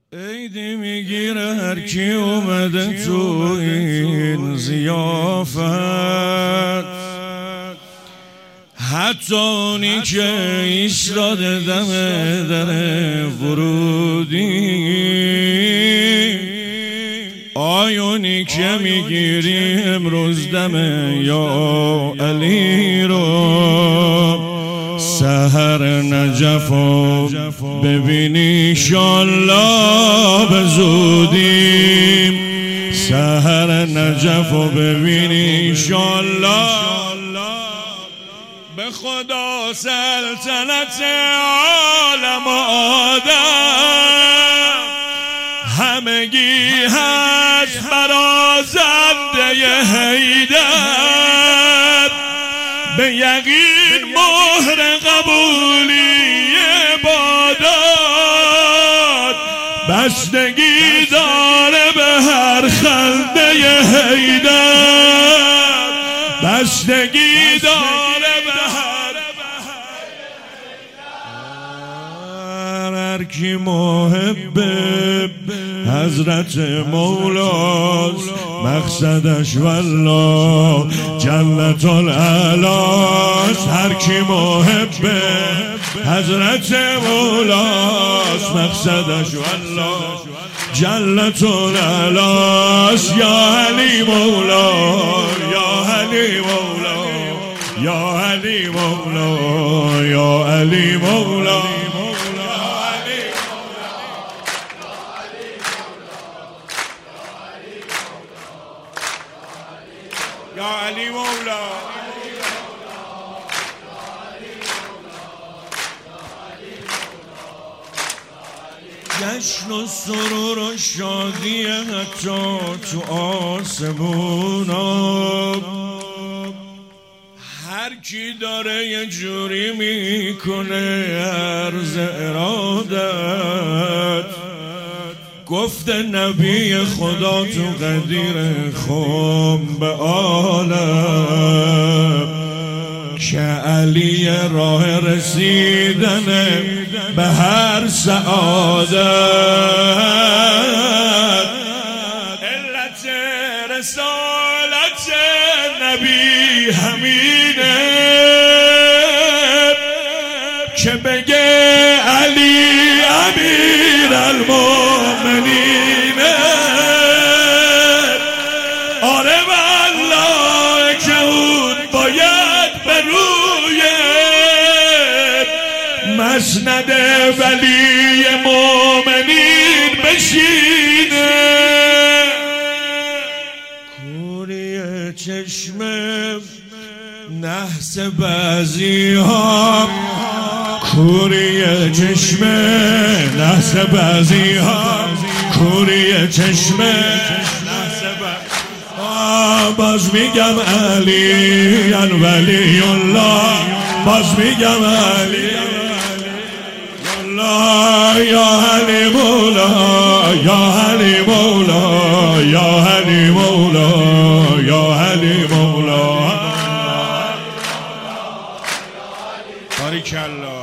عیدی میگیره هر کی اومده تو این ضیافت، حتی اونی که ایستاده دم در ورودی. آیونی که میگیری امروز دم یا علی رو، سحر نجفو ببینی انشالله به زودی، سحر نجفو ببینی انشالله. به خدا سلطنت عالم و آدم همگی هست برازنده حیدر، به یقین مهر قبولی عبادات بستگی داره به هر خنده حیدر، بستگی داره به هر کی محب حضرت مولاست، مقصدش والله جنت العلاست. هر کی محب حضرت مولاست، مقصدش والله جنت العلاست. یا علی مولا، یا علی مولا، یا علی مولا، یا علی مولا. یا علی مولا، جشن و سرور و شادی حتی تو آسمونا. هر کی داره یه جوری میکنه عرض ارادت، گفت نبی خدا تو قدیر خم به عالم، که علی راه رسیدن به هر سعادت. علت رسالت نبی همینه که بگه علی امیر المؤمنینه. آره والله که اون باید به روی مسند ولی مؤمنین بشینه. کوری چشم نحس بعضی ها، کوری چشم نحس بعضی ها، کوری چشم نحس بعضی ها. باز میگم علی ولی الله، باز میگم علی الله. یا علی مولا، یا علی مولا، یا علی مولا، یا علی مولا. باریکالله.